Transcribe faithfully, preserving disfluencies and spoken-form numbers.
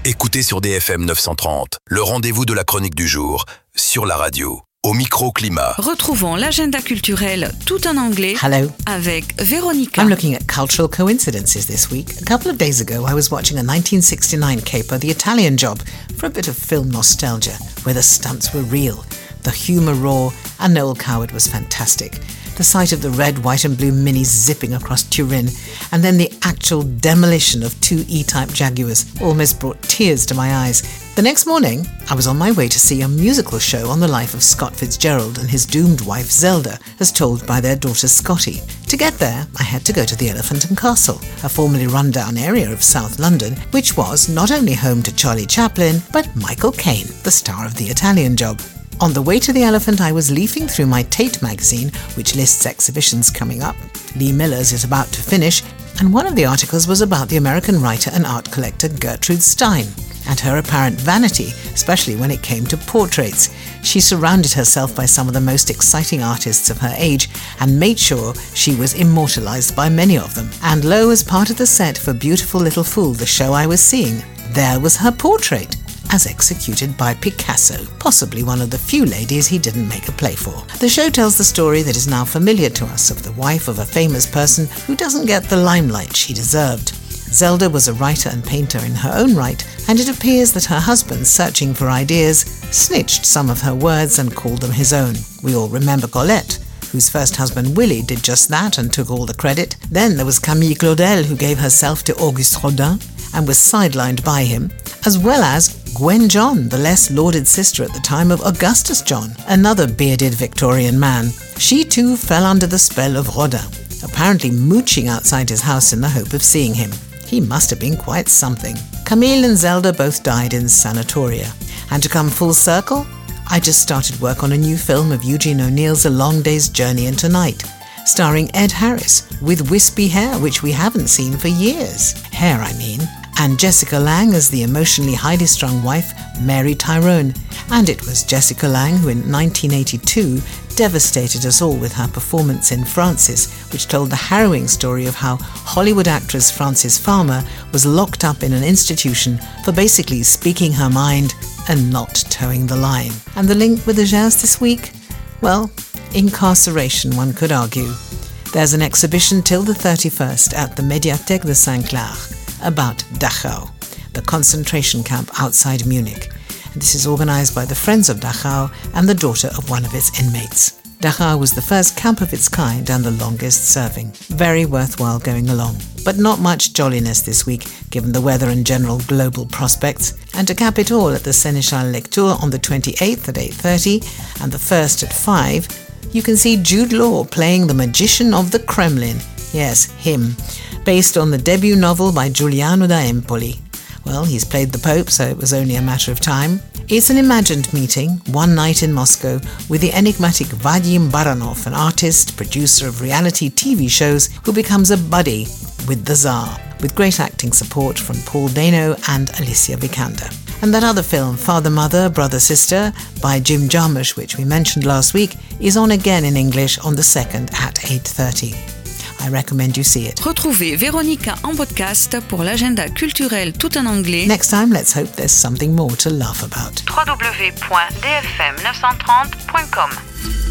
Écoutez sur D F M neuf cent trente, le rendez-vous de la chronique du jour, sur la radio, au micro-climat. Retrouvons l'agenda culturel tout en anglais. Hello. Avec Véronica. I'm looking at cultural coincidences this week. A couple of days ago, I was watching a nineteen sixty-nine caper, The Italian Job, for a bit of film nostalgia, where the stunts were real, the humour raw, and Noel Coward was fantastic. The sight of the red, white and blue minis zipping across Turin, and then the actual demolition of two E-Type Jaguars almost brought tears to my eyes. The next morning, I was on my way to see a musical show on the life of Scott Fitzgerald and his doomed wife Zelda, as told by their daughter Scotty. To get there, I had to go to the Elephant and Castle, a formerly run-down area of South London, which was not only home to Charlie Chaplin, but Michael Caine, the star of The Italian Job. On the way to the Elephant, I was leafing through my Tate magazine, which lists exhibitions coming up. Lee Miller's is about to finish, and one of the articles was about the American writer and art collector Gertrude Stein, and her apparent vanity, especially when it came to portraits. She surrounded herself by some of the most exciting artists of her age, and made sure she was immortalized by many of them. And lo, as part of the set for Beautiful Little Fool, the show I was seeing, there was her portrait, as executed by Picasso, possibly one of the few ladies he didn't make a play for. The show tells the story that is now familiar to us of the wife of a famous person who doesn't get the limelight she deserved. Zelda was a writer and painter in her own right, and it appears that her husband, searching for ideas, snitched some of her words and called them his own. We all remember Colette, whose first husband Willie did just that and took all the credit. Then there was Camille Claudel, who gave herself to Auguste Rodin and was sidelined by him, as well as Gwen John, the less lauded sister at the time of Augustus John, another bearded Victorian man. She too fell under the spell of Rodin, apparently mooching outside his house in the hope of seeing him. He must have been quite something. Camille and Zelda both died in sanatoria. And to come full circle, I just started work on a new film of Eugene O'Neill's A Long Day's Journey into Night, starring Ed Harris, with wispy hair which we haven't seen for years. Hair, I mean. And Jessica Lange as the emotionally highly strung wife, Mary Tyrone. And it was Jessica Lange who in nineteen eighty-two devastated us all with her performance in Frances, which told the harrowing story of how Hollywood actress Frances Farmer was locked up in an institution for basically speaking her mind and not towing the line. And the link with the jazz this week? Well, incarceration, one could argue. There's an exhibition till the thirty-first at the Médiathèque de Saint-Clar about Dachau, the concentration camp outside Munich. And this is organised by the Friends of Dachau and the daughter of one of its inmates. Dachau was the first camp of its kind and the longest serving. Very worthwhile going along. But not much jolliness this week, given the weather and general global prospects. And to cap it all, at the Sénéchal Lecture on the twenty-eighth at eight thirty and the first at five, you can see Jude Law playing the Magician of the Kremlin. Yes, him. Based on the debut novel by Giuliano da Empoli. Well, he's played the Pope, so it was only a matter of time. It's an imagined meeting, one night in Moscow, with the enigmatic Vadim Baranov, an artist, producer of reality T V shows, who becomes a buddy with the Tsar, with great acting support from Paul Dano and Alicia Vikander. And that other film, Father, Mother, Brother, Sister, by Jim Jarmusch, which we mentioned last week, is on again in English on the second at eight thirty. I recommend you see it. Retrouvez Véronica en podcast pour l'agenda culturel tout en anglais. Next time, let's hope there's something more to laugh about. w w w point d f m neuf cent trente point com